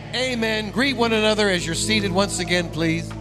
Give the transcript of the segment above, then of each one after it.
Amen. Greet one another as you're seated once again, please.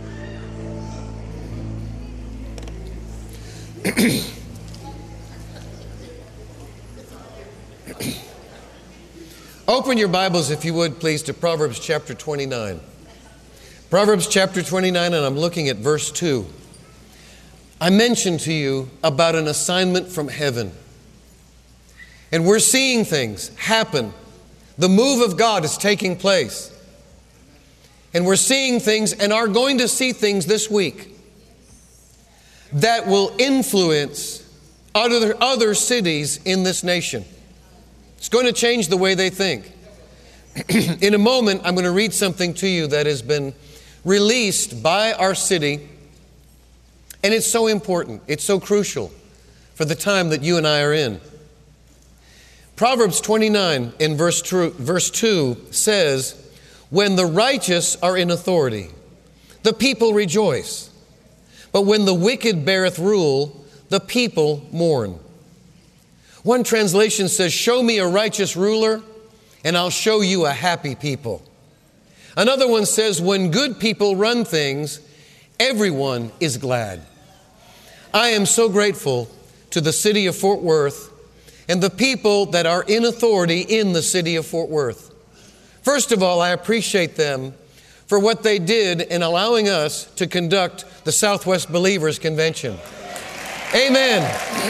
Open your Bibles, if you would, please, to Proverbs chapter 29. Proverbs chapter 29, and I'm looking at verse 2. I mentioned to you about an assignment from heaven. And we're seeing things happen. The move of God is taking place. And we're seeing things and are going to see things this week that will influence other cities in this nation. It's going to change the way they think. In a moment, I'm going to read something to you that has been released by our city. And it's so important. It's so crucial for the time that you and I are in. Proverbs 29 in verse 2 says, "When the righteous are in authority, the people rejoice. But when the wicked beareth rule, the people mourn." One translation says, "Show me a righteous ruler, and I'll show you a happy people." Another one says, "When good people run things, everyone is glad." I am so grateful to the city of Fort Worth and the people that are in authority in the city of Fort Worth. First of all, I appreciate them for what they did in allowing us to conduct the Southwest Believers Convention. Amen.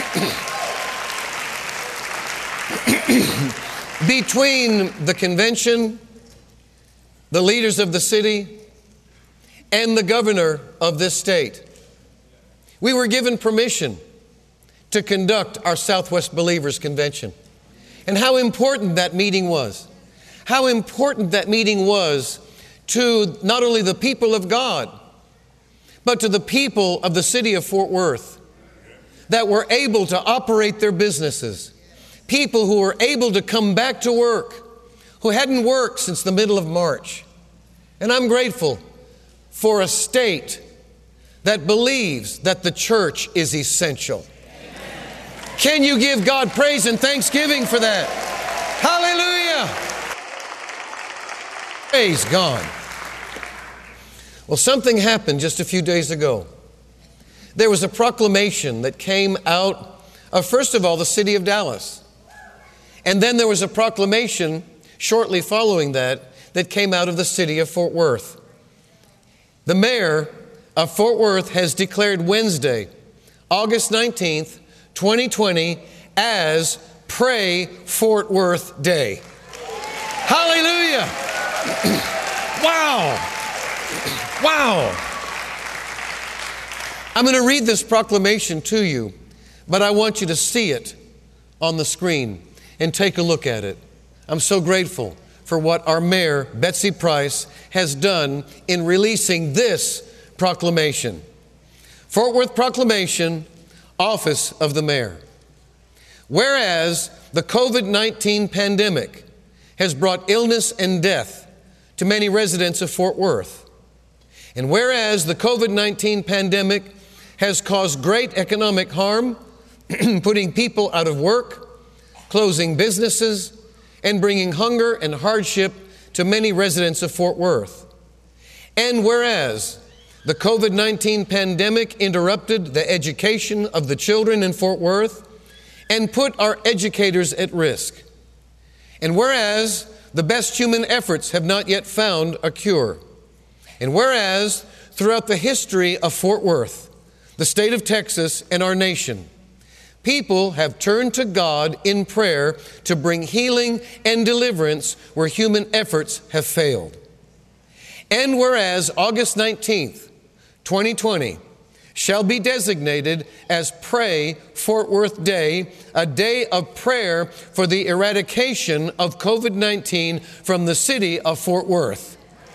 Between the convention, the leaders of the city, and the governor of this state, we were given permission to conduct our Southwest Believers Convention. And how important that meeting was. How important that meeting was to not only the people of God, but to the people of the city of Fort Worth that were able to operate their businesses. People who were able to come back to work, who hadn't worked since the middle of March. And I'm grateful for a state that believes that the church is essential. Can you give God praise and thanksgiving for that? Hallelujah! Praise God. Well, something happened just a few days ago. There was a proclamation that came out of, first of all, the city of Dallas. And then there was a proclamation shortly following that came out of the city of Fort Worth. The mayor of Fort Worth has declared Wednesday, August 19th, 2020, as Pray Fort Worth Day. Hallelujah! Wow! Wow! I'm going to read this proclamation to you, but I want you to see it on the screen and take a look at it. I'm so grateful for what our mayor, Betsy Price, has done in releasing this proclamation. Fort Worth Proclamation, Office of the Mayor. Whereas the COVID-19 pandemic has brought illness and death to many residents of Fort Worth, and whereas the COVID-19 pandemic has caused great economic harm, putting people out of work, closing businesses, and bringing hunger and hardship to many residents of Fort Worth, and whereas the COVID-19 pandemic interrupted the education of the children in Fort Worth and put our educators at risk. And whereas the best human efforts have not yet found a cure. And whereas throughout the history of Fort Worth, the state of Texas, and our nation, people have turned to God in prayer to bring healing and deliverance where human efforts have failed. And whereas August 19th, 2020 shall be designated as Pray Fort Worth Day, a day of prayer for the eradication of COVID-19 from the city of Fort Worth.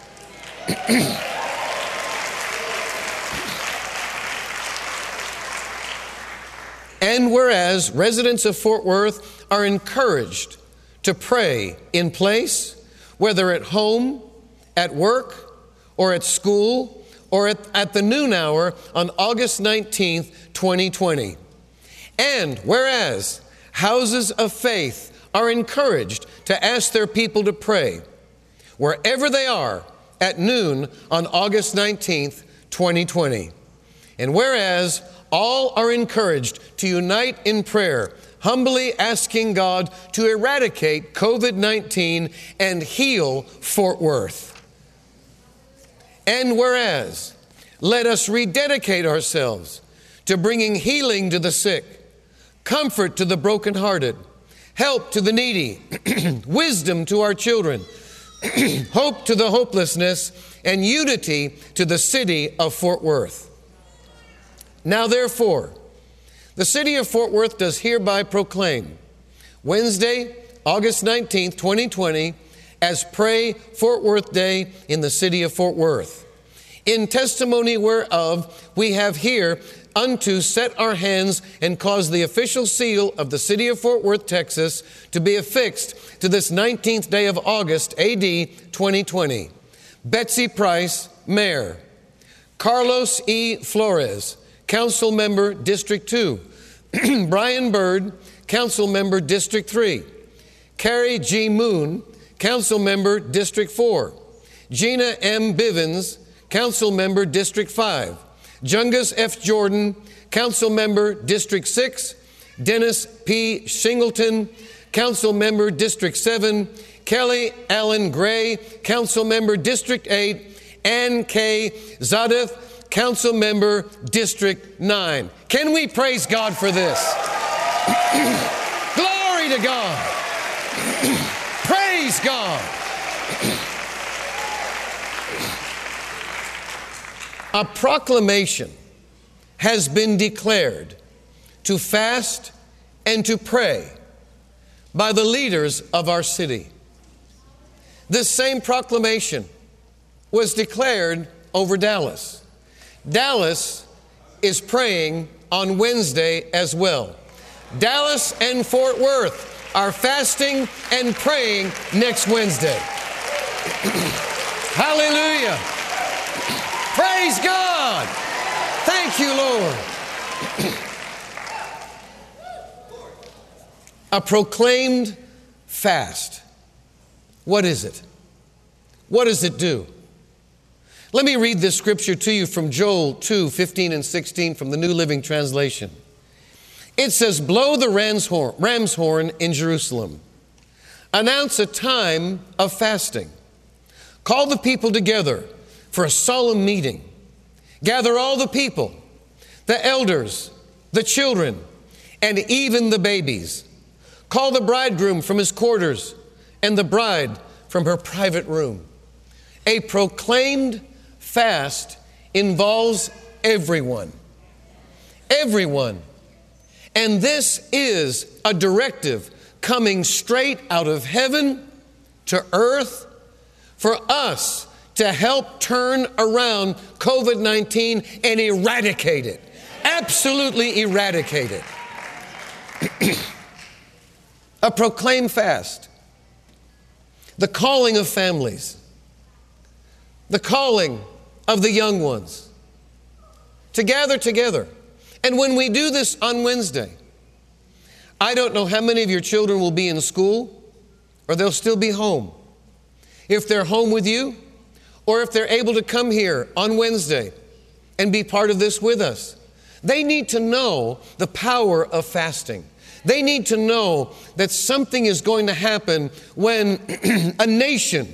And whereas residents of Fort Worth are encouraged to pray in place, whether at home, at work, or at school, or at the noon hour on August 19th, 2020. And whereas houses of faith are encouraged to ask their people to pray, wherever they are, at noon on August 19th, 2020. And whereas all are encouraged to unite in prayer, humbly asking God to eradicate COVID-19 and heal Fort Worth. And whereas, let us rededicate ourselves to bringing healing to the sick, comfort to the brokenhearted, help to the needy, wisdom to our children, hope to the hopelessness, and unity to the city of Fort Worth. Now therefore, the city of Fort Worth does hereby proclaim Wednesday, August 19th, 2020, as Pray Fort Worth Day in the city of Fort Worth. In testimony whereof we have here unto set our hands and cause the official seal of the city of Fort Worth, Texas, to be affixed to this 19th day of August, A.D. 2020. Betsy Price, Mayor. Carlos E. Flores, Council Member, District 2. Brian Bird, Council Member, District 3. Carrie G. Moon, Council Member, District 4. Gina M. Bivens, Council Member, District 5. Jungus F. Jordan, Council Member, District 6. Dennis P. Shingleton, Council Member, District 7. Kelly Allen Gray, Council Member, District 8. Ann K. Zadeth, Council Member, District 9. Can we praise God for this? Glory to God. Praise God. A proclamation has been declared to fast and to pray by the leaders of our city. This same proclamation was declared over Dallas. Dallas is praying on Wednesday as well. Dallas and Fort Worth are fasting and praying next Wednesday. Hallelujah. Praise God. Thank you, Lord. A proclaimed fast. What is it? What does it do? Let me read this scripture to you from Joel 2:15 and 16 from the New Living Translation. It says, blow the ram's horn in Jerusalem. Announce a time of fasting. Call the people together for a solemn meeting. Gather all the people, the elders, the children, and even the babies. Call the bridegroom from his quarters and the bride from her private room. A proclaimed fast involves everyone. Everyone. And this is a directive coming straight out of heaven to earth for us to help turn around COVID-19 and eradicate it. Absolutely eradicate it. A proclaimed fast. The calling of families. The calling of the young ones to gather together. And when we do this on Wednesday, I don't know how many of your children will be in school or they'll still be home. If they're home with you, or if they're able to come here on Wednesday and be part of this with us, they need to know the power of fasting. They need to know that something is going to happen when a nation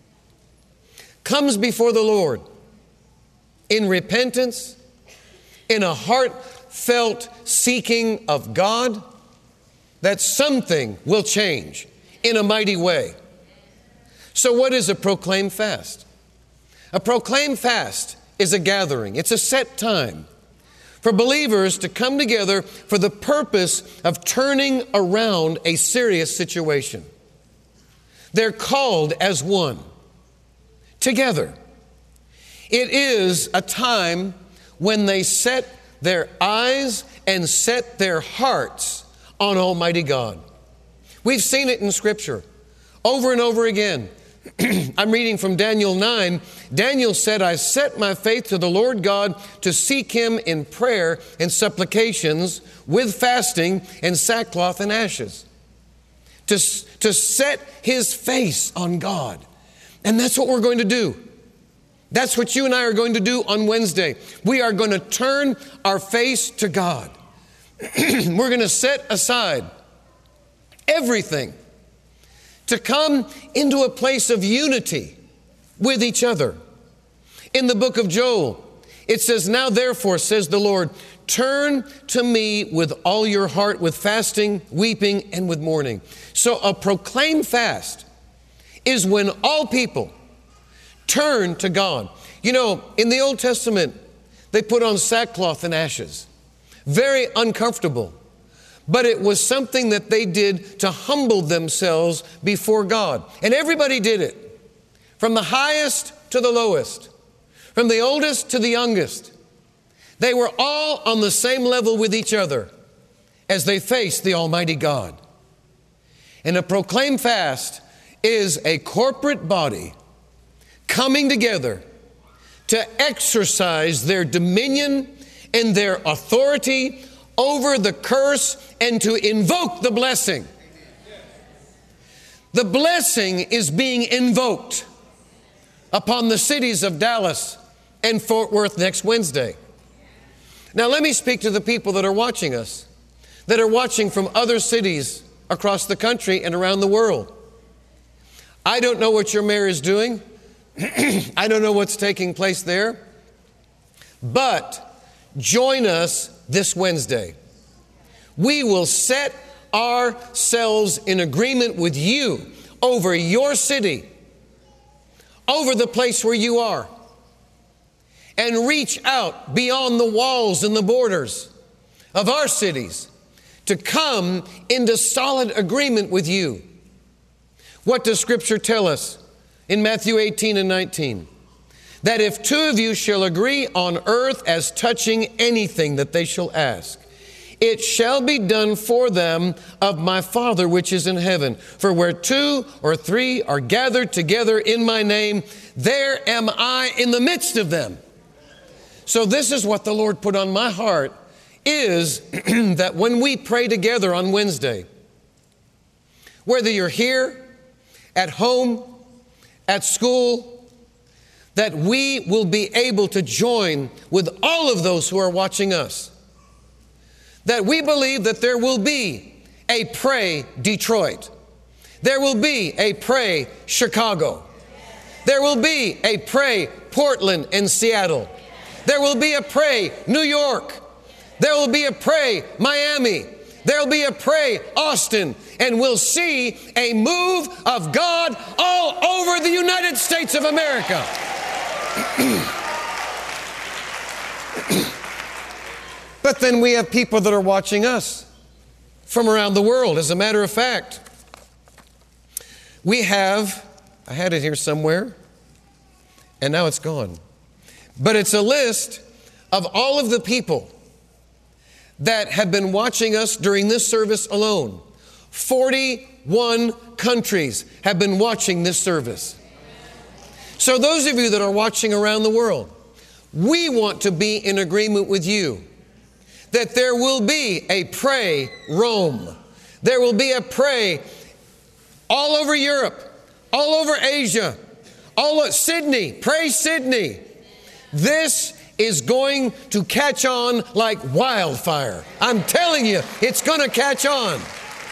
comes before the Lord in repentance, in a heartfelt seeking of God, that something will change in a mighty way. So what is a proclaimed fast? A proclaimed fast is a gathering. It's a set time for believers to come together for the purpose of turning around a serious situation. They're called as one, together. It is a time when they set their eyes and set their hearts on Almighty God. We've seen it in Scripture over and over again. I'm reading from Daniel 9. Daniel said, I set my faith to the Lord God to seek Him in prayer and supplications with fasting and sackcloth and ashes. To set his face on God. And that's what we're going to do. That's what you and I are going to do on Wednesday. We are going to turn our face to God. We're going to set aside everything to come into a place of unity with each other. In the book of Joel, it says, "Now therefore, says the Lord, turn to me with all your heart, with fasting, weeping, and with mourning." So a proclaimed fast is when all people turn to God. You know, in the Old Testament, they put on sackcloth and ashes. Very uncomfortable. But it was something that they did to humble themselves before God. And everybody did it. From the highest to the lowest. From the oldest to the youngest. They were all on the same level with each other as they faced the Almighty God. And a proclaimed fast is a corporate body coming together to exercise their dominion and their authority over the curse and to invoke the blessing. The blessing is being invoked upon the cities of Dallas and Fort Worth next Wednesday. Now let me speak to the people that are watching us, that are watching from other cities across the country and around the world. I don't know what your mayor is doing. I don't know what's taking place there. But join us this Wednesday. We will set ourselves in agreement with you over your city, over the place where you are, and reach out beyond the walls and the borders of our cities to come into solid agreement with you. What does Scripture tell us in Matthew 18 and 19? That if two of you shall agree on earth as touching anything that they shall ask, it shall be done for them of my Father which is in heaven. For where two or three are gathered together in my name, there am I in the midst of them. So this is what the Lord put on my heart, is that when we pray together on Wednesday, whether you're here, at home, at school, that we will be able to join with all of those who are watching us. That we believe that there will be a Pray Detroit. There will be a Pray Chicago. There will be a Pray Portland and Seattle. There will be a Pray New York. There will be a Pray Miami. There will be a Pray Austin. And we'll see a move of God all over the United States of America. But then we have people that are watching us from around the world. As a matter of fact, we have, I had it here somewhere, and now it's gone. But it's a list of all of the people that have been watching us during this service alone. 41 countries have been watching this service. So those of you that are watching around the world, we want to be in agreement with you that there will be a Pray Rome. There will be a Pray all over Europe, all over Asia, all over Sydney. Pray Sydney. This is going to catch on like wildfire. I'm telling you, it's going to catch on.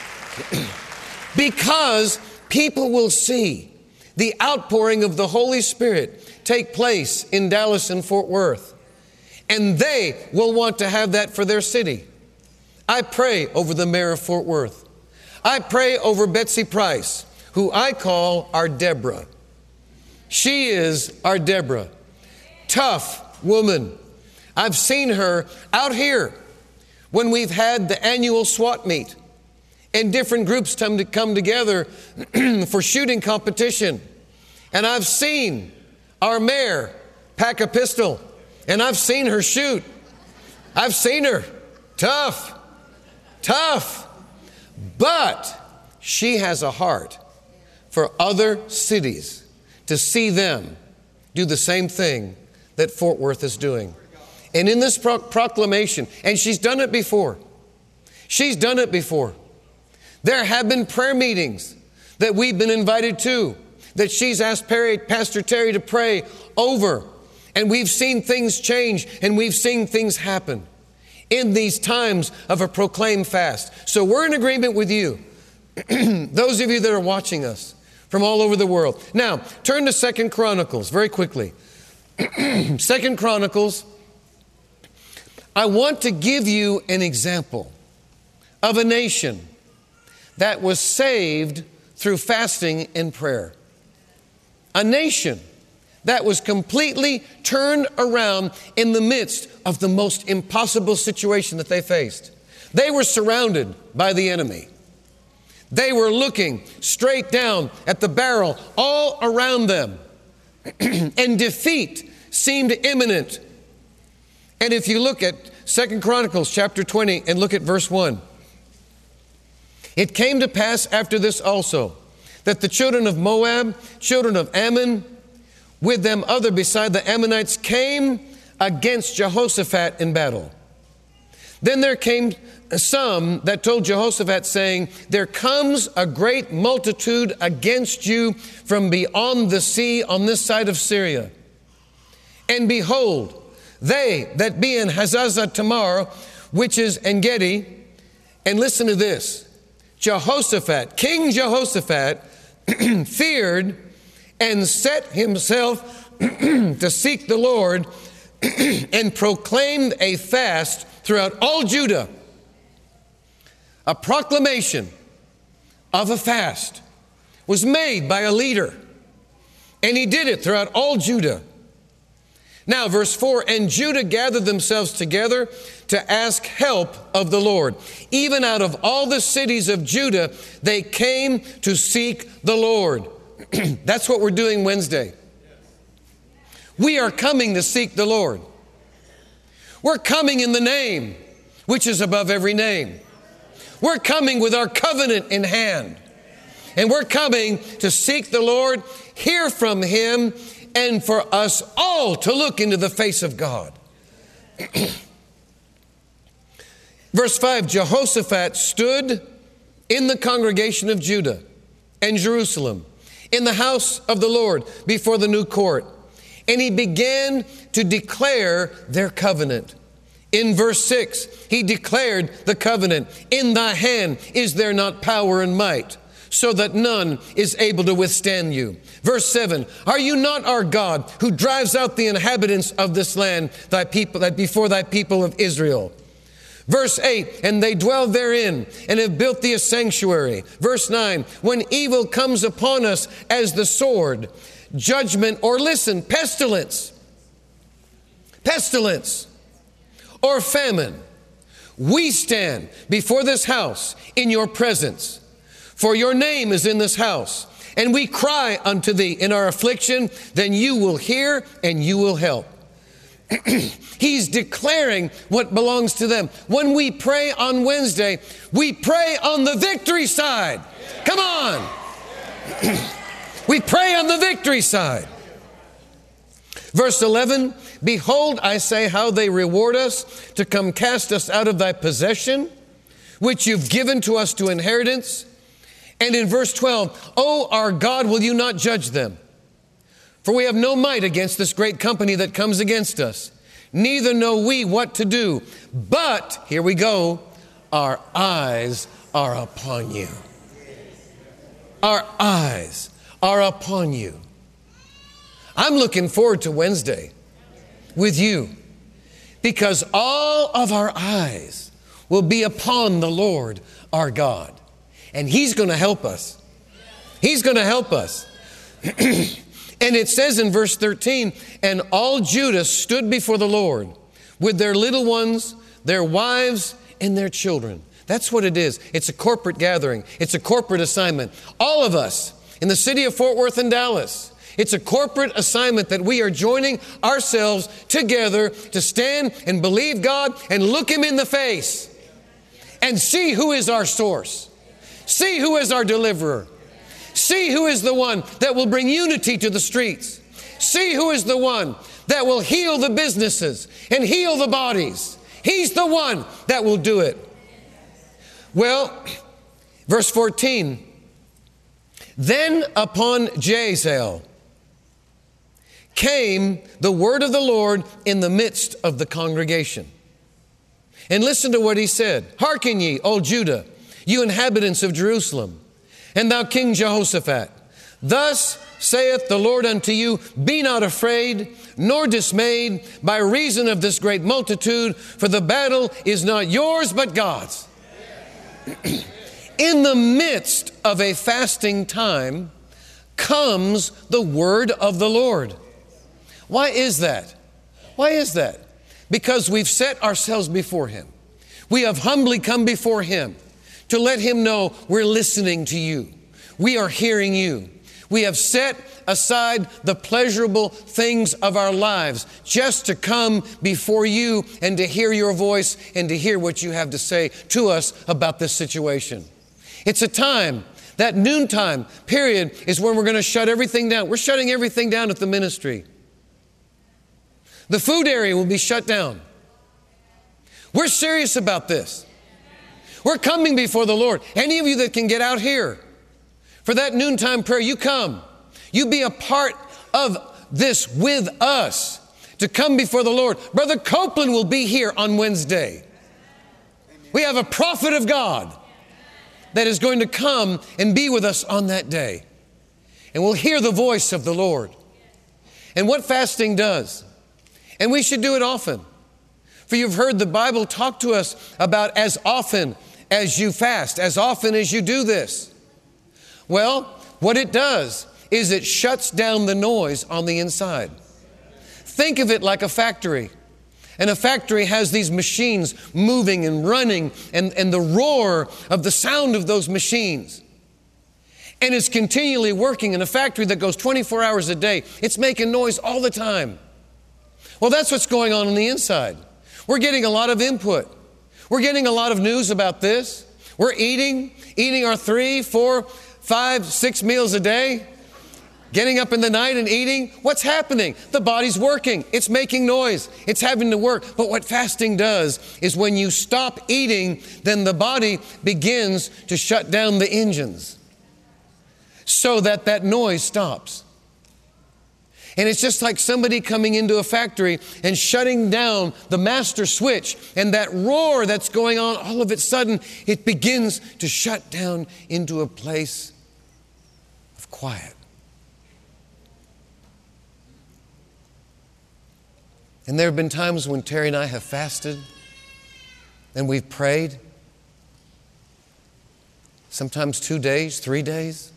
Because people will see the outpouring of the Holy Spirit take place in Dallas and Fort Worth. And they will want to have that for their city. I pray over the mayor of Fort Worth. I pray over Betsy Price, who I call our Deborah. She is our Deborah. Tough woman. I've seen her out here when we've had the annual SWAT meet and different groups come together for shooting competition. And I've seen our mayor pack a pistol, and I've seen her shoot. I've seen her. Tough. But she has a heart for other cities to see them do the same thing that Fort Worth is doing. And in this proclamation, and she's done it before. There have been prayer meetings that we've been invited to that she's asked Pastor Terry to pray over. And we've seen things change and we've seen things happen in these times of a proclaimed fast. So we're in agreement with you, those of you that are watching us from all over the world. Now, turn to 2 Chronicles very quickly. 2 Chronicles, I want to give you an example of a nation that was saved through fasting and prayer. A nation that was completely turned around in the midst of the most impossible situation that they faced. They were surrounded by the enemy. They were looking straight down at the barrel all around them. And defeat seemed imminent. And if you look at 2 Chronicles chapter 20 and look at verse 1. It came to pass after this also, that the children of Moab, children of Ammon, with them other beside the Ammonites, came against Jehoshaphat in battle. Then there came some that told Jehoshaphat, saying, there comes a great multitude against you from beyond the sea on this side of Syria. And behold, they that be in Hazazah Tamar, which is En-gedi, and listen to this, Jehoshaphat, King Jehoshaphat, feared and set himself to seek the Lord and proclaimed a fast throughout all Judah. A proclamation of a fast was made by a leader, and he did it throughout all Judah. Now, verse 4, and Judah gathered themselves together to ask help of the Lord. Even out of all the cities of Judah, they came to seek the Lord. That's what we're doing Wednesday. We are coming to seek the Lord. We're coming in the name, which is above every name. We're coming with our covenant in hand. And we're coming to seek the Lord, hear from Him, and for us all to look into the face of God. Verse 5, Jehoshaphat stood in the congregation of Judah and Jerusalem, in the house of the Lord, before the new court. And he began to declare their covenant. In verse 6, he declared the covenant. In thy hand is there not power and might, so that none is able to withstand you. Verse 7, are you not our God, who drives out the inhabitants of this land, thy people, that before thy people of Israel? Verse 8, and they dwell therein and have built thee a sanctuary. Verse 9, when evil comes upon us as the sword, judgment, or listen, pestilence, or famine, we stand before this house in your presence. For your name is in this house, and we cry unto thee in our affliction, then you will hear and you will help. He's declaring what belongs to them. When we pray on Wednesday, we pray on the victory side. Come on. We pray on the victory side. Verse 11, behold, I say how they reward us to come cast us out of thy possession, which you've given to us to inheritance. And in verse 12, O our God, will you not judge them? For we have no might against this great company that comes against us. Neither know we what to do. But, here we go, our eyes are upon you. Our eyes are upon you. I'm looking forward to Wednesday with you, because all of our eyes will be upon the Lord our God. And He's going to help us. He's going to help us. And it says in verse 13, and all Judah stood before the Lord with their little ones, their wives, and their children. That's what it is. It's a corporate gathering. It's a corporate assignment. All of us in the city of Fort Worth and Dallas, it's a corporate assignment that we are joining ourselves together to stand and believe God and look Him in the face and see who is our source. See who is our deliverer. See who is the one that will bring unity to the streets. See who is the one that will heal the businesses and heal the bodies. He's the one that will do it. Well, verse 14, Then upon Jazel came the word of the Lord in the midst of the congregation. And listen to what he said. Hearken ye, O Judah, you inhabitants of Jerusalem, and thou King Jehoshaphat. Thus saith the Lord unto you, be not afraid, nor dismayed by reason of this great multitude, for the battle is not yours, but God's. In the midst of a fasting time comes the word of the Lord. Why is that? Why is that? Because we've set ourselves before Him. We have humbly come before Him to let Him know we're listening to you. We are hearing you. We have set aside the pleasurable things of our lives just to come before you and to hear your voice and to hear what you have to say to us about this situation. It's a time, that noontime period is when we're going to shut everything down. We're shutting everything down at the ministry. The food area will be shut down. We're serious about this. We're coming before the Lord. Any of you that can get out here for that noontime prayer, you come. You be a part of this with us to come before the Lord. Brother Copeland will be here on Wednesday. We have a prophet of God that is going to come and be with us on that day. And we'll hear the voice of the Lord. And what fasting does, and we should do it often. For you've heard the Bible talk to us about as often as you fast, as often as you do this. Well, what it does is it shuts down the noise on the inside. Think of it like a factory. And a factory has these machines moving and running and the roar of the sound of those machines. And it's continually working in a factory that goes 24 hours a day. It's making noise all the time. Well, that's what's going on the inside. We're getting a lot of input. We're getting a lot of news about this. We're eating our 3, 4, 5, 6 meals a day, getting up in the night and eating. What's happening? The body's working. It's making noise. It's having to work. But what fasting does is when you stop eating, then the body begins to shut down the engines so that that noise stops. And it's just like somebody coming into a factory and shutting down the master switch, and that roar that's going on, all of a sudden, it begins to shut down into a place of quiet. And there have been times when Terry and I have fasted and we've prayed, sometimes 2 days, 3 days,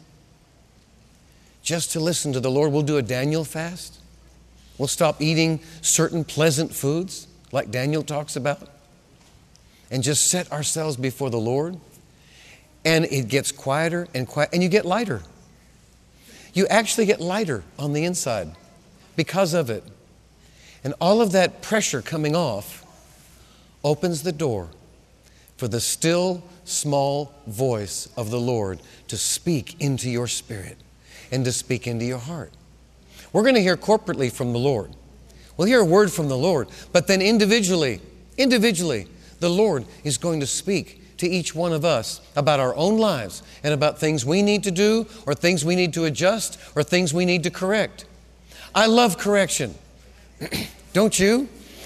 just to listen to the Lord. We'll do a Daniel fast. We'll stop eating certain pleasant foods like Daniel talks about and just set ourselves before the Lord. And it gets quieter and quiet, and you get lighter. You actually get lighter on the inside because of it. And all of that pressure coming off opens the door for the still, small voice of the Lord to speak into your spirit and to speak into your heart. We're going to hear corporately from the Lord. We'll hear a word from the Lord, but then individually, the Lord is going to speak to each one of us about our own lives and about things we need to do or things we need to adjust or things we need to correct. I love correction. Don't you?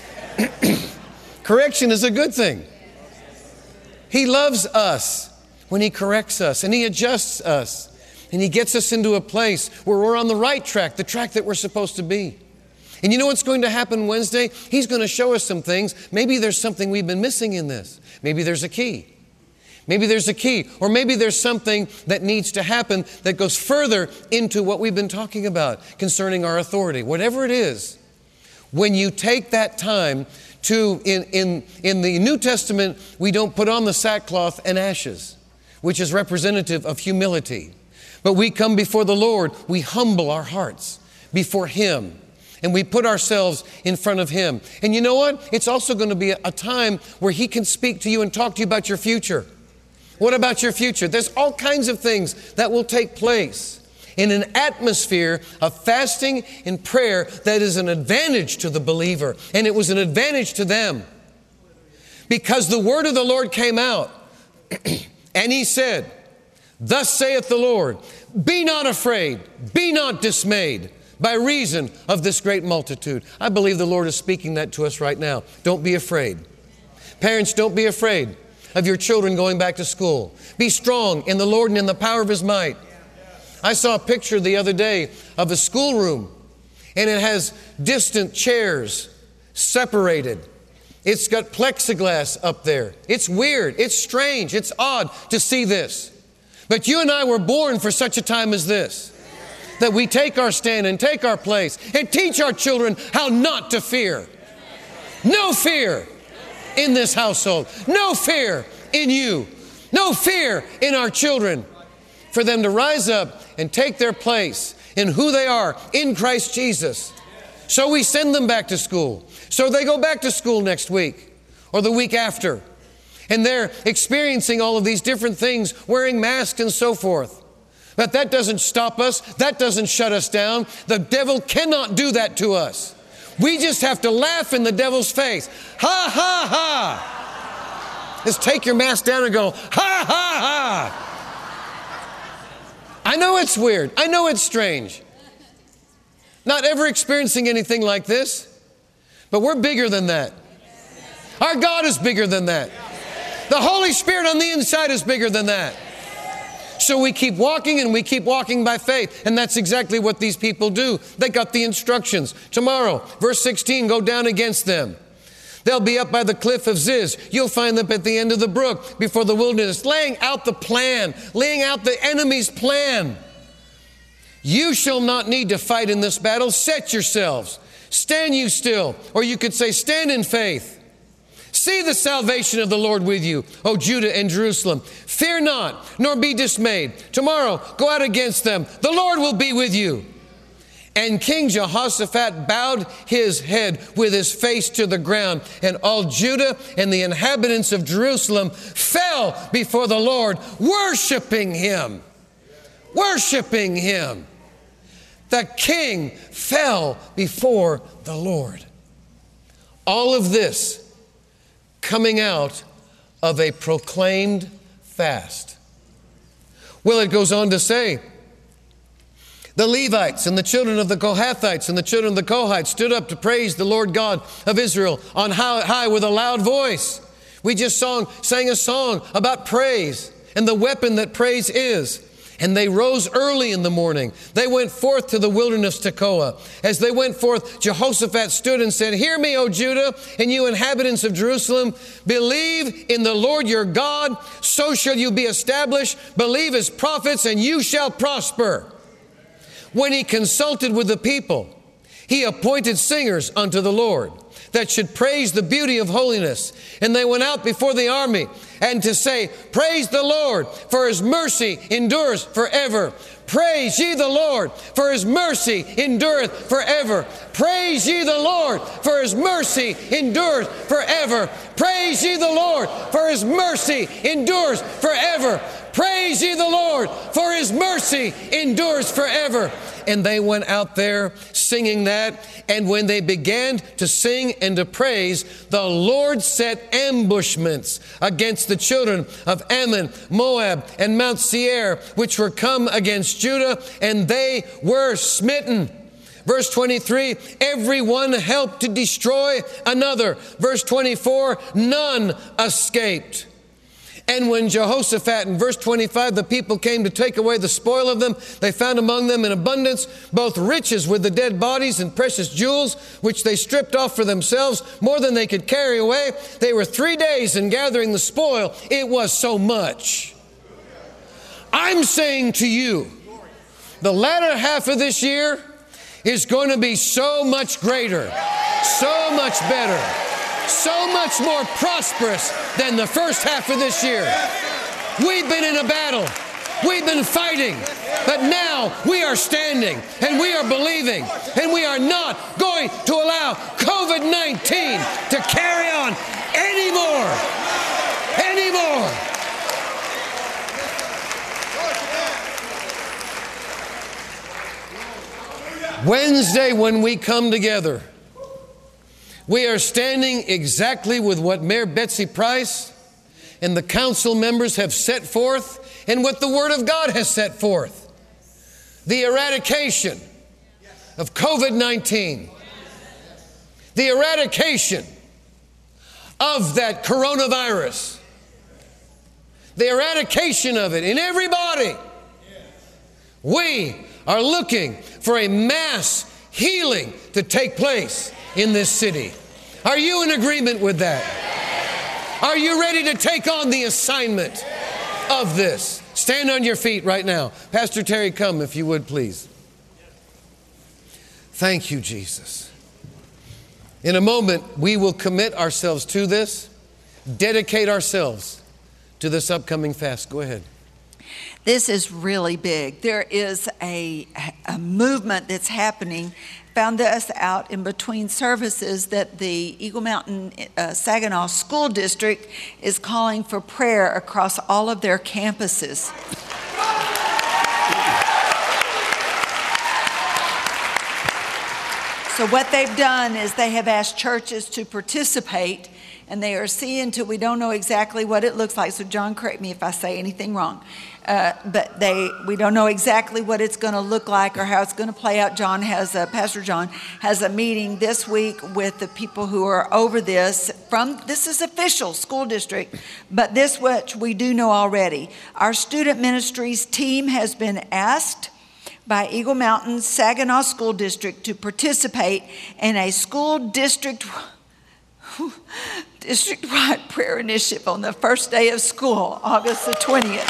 Correction is a good thing. He loves us when He corrects us and He adjusts us and He gets us into a place where we're on the right track, the track that we're supposed to be. And you know what's going to happen Wednesday? He's going to show us some things. Maybe there's something we've been missing in this. Maybe there's a key. Maybe there's a key. Or maybe there's something that needs to happen that goes further into what we've been talking about concerning our authority. Whatever it is, when you take that time to, in the New Testament, we don't put on the sackcloth and ashes, which is representative of humility. But we come before the Lord, we humble our hearts before Him, and we put ourselves in front of Him. And you know what? It's also going to be a time where He can speak to you and talk to you about your future. What about your future? There's all kinds of things that will take place in an atmosphere of fasting and prayer that is an advantage to the believer. And it was an advantage to them because the word of the Lord came out and He said, "Thus saith the Lord." Be not afraid, be not dismayed by reason of this great multitude. I believe the Lord is speaking that to us right now. Don't be afraid. Parents, don't be afraid of your children going back to school. Be strong in the Lord and in the power of His might. I saw a picture the other day of a schoolroom, and it has distant chairs separated. It's got plexiglass up there. It's weird. It's strange. It's odd to see this. But you and I were born for such a time as this, that we take our stand and take our place and teach our children how not to fear. No fear in this household. No fear in you. No fear in our children. For them to rise up and take their place in who they are in Christ Jesus. So we send them back to school. So they go back to school next week or the week after. And they're experiencing all of these different things, wearing masks and so forth. But that doesn't stop us. That doesn't shut us down. The devil cannot do that to us. We just have to laugh in the devil's face. Ha, ha, ha. Just take your mask down and go, ha, ha, ha. I know it's weird. I know it's strange. Not ever experiencing anything like this. But we're bigger than that. Our God is bigger than that. The Holy Spirit on the inside is bigger than that. So we keep walking and we keep walking by faith. And that's exactly what these people do. They got the instructions. Tomorrow, verse 16, go down against them. They'll be up by the cliff of Ziz. You'll find them at the end of the brook before the wilderness, laying out the plan, laying out the enemy's plan. You shall not need to fight in this battle. Set yourselves. Stand you still. Or you could say, stand in faith. See the salvation of the Lord with you, O Judah and Jerusalem. Fear not, nor be dismayed. Tomorrow, go out against them. The Lord will be with you. And King Jehoshaphat bowed his head with his face to the ground, and all Judah and the inhabitants of Jerusalem fell before the Lord, worshiping Him. Worshiping Him. The king fell before the Lord. All of this coming out of a proclaimed fast. Well, it goes on to say, the Levites and the children of the Kohathites and the children of the Kohites stood up to praise the Lord God of Israel on high with a loud voice. We just sang a song about praise and the weapon that praise is. And they rose early in the morning. They went forth to the wilderness Tekoa. As they went forth, Jehoshaphat stood and said, hear me, O Judah, and you inhabitants of Jerusalem. Believe in the Lord your God, so shall you be established. Believe His prophets, and you shall prosper. When he consulted with the people, he appointed singers unto the Lord that should praise the beauty of holiness. And they went out before the army and to say, praise the Lord, for His mercy endures forever. Praise ye the Lord, for His mercy endureth forever. Praise ye the Lord, for His mercy endures forever. Praise ye the Lord, for His mercy endures forever. Praise ye the Lord, for His mercy endures forever. And they went out there singing that. And when they began to sing and to praise, the Lord set ambushments against the children of Ammon, Moab, and Mount Seir, which were come against Judah, and they were smitten. Verse 23, every one helped to destroy another. Verse 24, none escaped. And when Jehoshaphat, in verse 25, the people came to take away the spoil of them, they found among them in abundance both riches with the dead bodies and precious jewels, which they stripped off for themselves, more than they could carry away. They were 3 days in gathering the spoil. It was so much. I'm saying to you, the latter half of this year is going to be so much greater, so much better, so much more prosperous than the first half of this year. We've been in a battle. We've been fighting. But now we are standing and we are believing, and we are not going to allow COVID-19 to carry on anymore. Anymore. Wednesday, when we come together, we are standing exactly with what Mayor Betsy Price and the council members have set forth and what the Word of God has set forth. the eradication of COVID-19, the eradication of that coronavirus, the eradication of it in everybody. We are looking for a mass healing to take place in this city. Are you in agreement with that? Are you ready to take on the assignment of this? Stand on your feet right now. Pastor Terry, come if you would, please. Thank you, Jesus. In a moment, we will commit ourselves to this, dedicate ourselves to this upcoming fast. Go ahead. This is really big. There is a movement that's happening. Found us out in between services that the Eagle Mountain Saginaw School District is calling for prayer across all of their campuses. So what they've done is they have asked churches to participate, and they are seeing till we don't know exactly what it looks like. So John, correct me if I say anything wrong. But we don't know exactly what it's going to look like or how it's going to play out. Pastor John has a meeting this week with the people who are over this. This is official school district, but this which we do know already. Our student ministries team has been asked by Eagle Mountain Saginaw School District to participate in a school district-wide prayer initiative on the first day of school, August the 20th.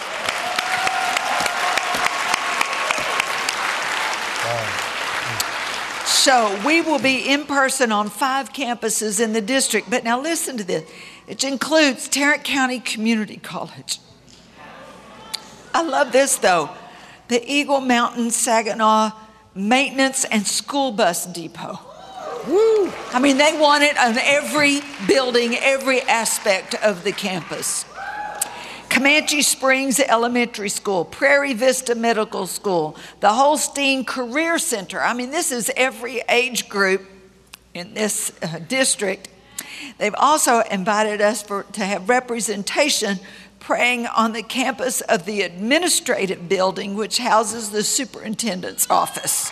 So we will be in person on 5 campuses in the district. But now listen to this. It includes Tarrant County Community College. I love this though. The Eagle Mountain Saginaw Maintenance and School Bus Depot. Woo. I mean, they want it on every building, every aspect of the campus. Comanche Springs Elementary School, Prairie Vista Medical School, the Holstein Career Center. I mean, this is every age group in this district. They've also invited us to have representation praying on the campus of the administrative building, which houses the superintendent's office.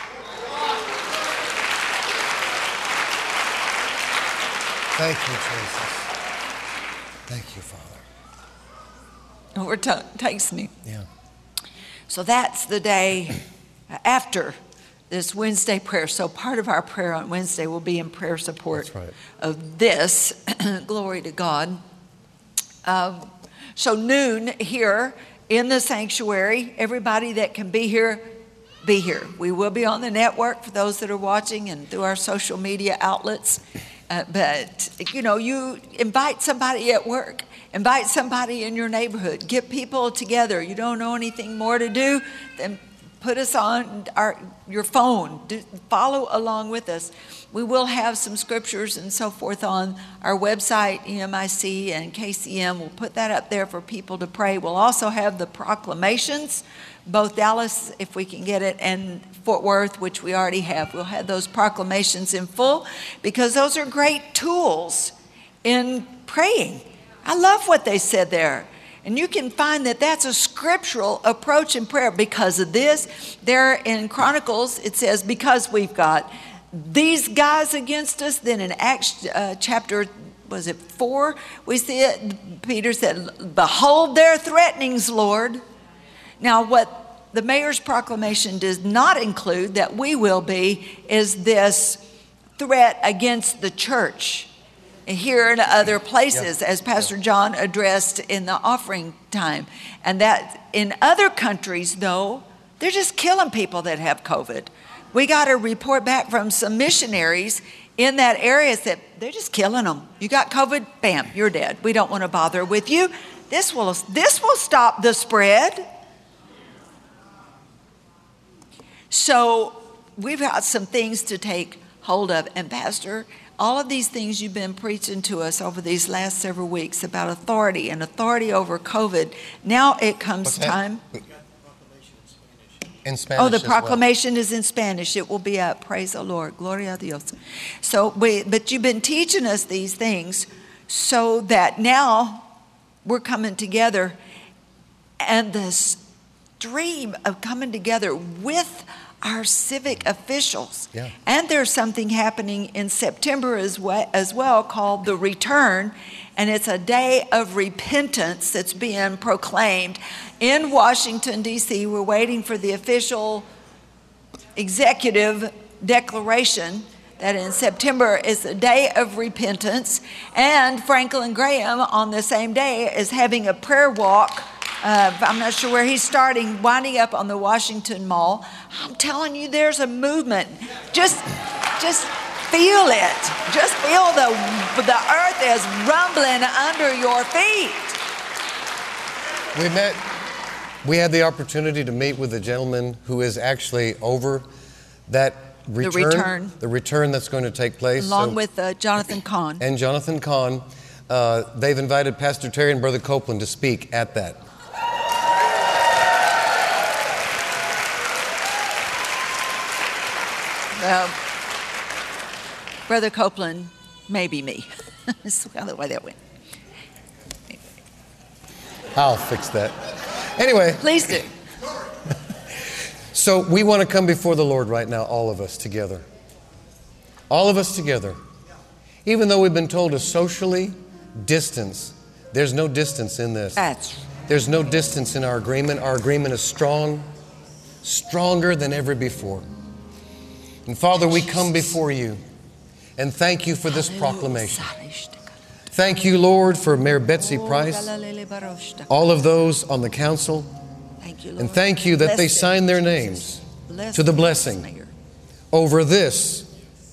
Thank you, Jesus. Thank you, Father. Where takes me. Yeah. So that's the day after this Wednesday prayer. So part of our prayer on Wednesday will be in prayer support of this. Glory to God. So noon here in the sanctuary. Everybody that can be here, be here. We will be on the network for those that are watching and through our social media outlets. But, you invite somebody at work. Invite somebody in your neighborhood. Get people together. You don't know anything more to do, then put us on your phone. Follow along with us. We will have some scriptures and so forth on our website, EMIC and KCM. We'll put that up there for people to pray. We'll also have the proclamations, both Dallas, if we can get it, and Fort Worth, which we already have. We'll have those proclamations in full because those are great tools in praying. I love what they said there. And you can find that that's a scriptural approach in prayer because of this. There in Chronicles, it says, because we've got these guys against us. Then in Acts chapter, 4, we see it. Peter said, behold their threatenings, Lord. Now, what the mayor's proclamation does not include, that we will be, is this threat against the church here and other places, as Pastor John addressed in the offering time. And that in other countries, though, they're just killing people that have COVID. We got a report back from some missionaries in that area that they're just killing them. You got COVID, bam, you're dead. We don't want to bother with you. This will stop the spread. So we've got some things to take hold of. And Pastor, all of these things you've been preaching to us over these last several weeks about authority and authority over COVID. Now it comes time. In Spanish. Oh, the proclamation is in Spanish. It will be up. Praise the Lord. Gloria a Dios. So, but you've been teaching us these things so that now we're coming together, and this dream of coming together with our civic officials. Yeah. And there's something happening in September as well called the Return, and it's a day of repentance that's being proclaimed in Washington, D.C. We're waiting for the official executive declaration that in September is a day of repentance, and Franklin Graham on the same day is having a prayer walk. I'm not sure where he's starting, winding up on the Washington Mall. I'm telling you, there's a movement. Just feel it. Just feel the earth is rumbling under your feet. We had the opportunity to meet with a gentleman who is actually over that return. The return that's going to take place. Along with Jonathan Cahn. And Jonathan Cahn. They've invited Pastor Terry and Brother Copeland to speak at that. Well, Brother Copeland, maybe me. That's the way that went. I'll fix that. Anyway. Please do. So we want to come before the Lord right now, all of us together. All of us together. Even though we've been told to socially distance, there's no distance in this. There's no distance in our agreement. Our agreement is strong, stronger than ever before. And Father, we come before you and thank you for this proclamation. Thank you, Lord, for Mayor Betsy Price, all of those on the council, and thank you that they signed their names to the blessing over this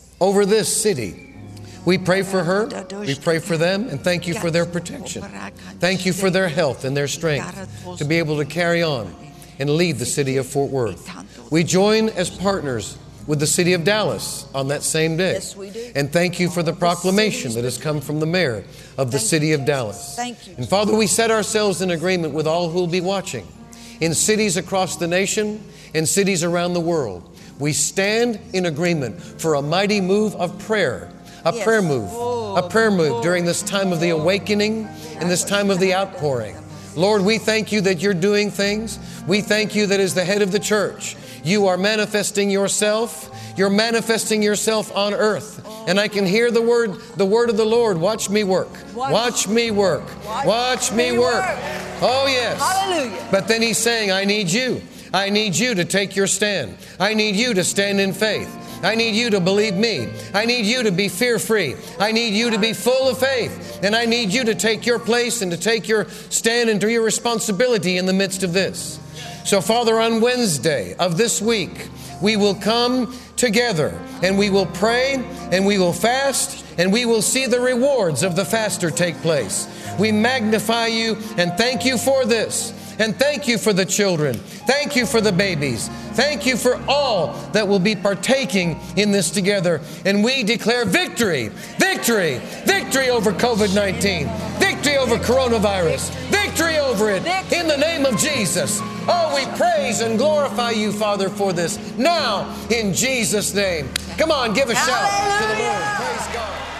city. We pray for her, we pray for them, and thank you for their protection. Thank you for their health and their strength to be able to carry on and lead the city of Fort Worth. We join as partners with the city of Dallas on that same day. Yes, we do. And thank you for the proclamation that has come from the mayor of the city of Dallas. Thank you. And Father, we set ourselves in agreement with all who will be watching in cities across the nation and cities around the world. We stand in agreement for a mighty move of prayer, a prayer move during this time of the awakening and this time of the outpouring. Lord, we thank you that you're doing things. We thank you that as the head of the church, you are manifesting yourself. You're manifesting yourself on earth. And I can hear the word of the Lord. Watch me work. Watch me work. Watch me work. Oh, yes. Hallelujah. But then he's saying, I need you. I need you to take your stand. I need you to stand in faith. I need you to believe me. I need you to be fear-free. I need you to be full of faith. And I need you to take your place and to take your stand and do your responsibility in the midst of this. So, Father, on Wednesday of this week, we will come together and we will pray and we will fast and we will see the rewards of the faster take place. We magnify you and thank you for this. And thank you for the children. Thank you for the babies. Thank you for all that will be partaking in this together. And we declare victory, victory, victory over COVID-19, victory over coronavirus, victory over it in the name of Jesus. Oh, we praise and glorify you, Father, for this now in Jesus' name. Come on, give a shout to the Lord. Praise God.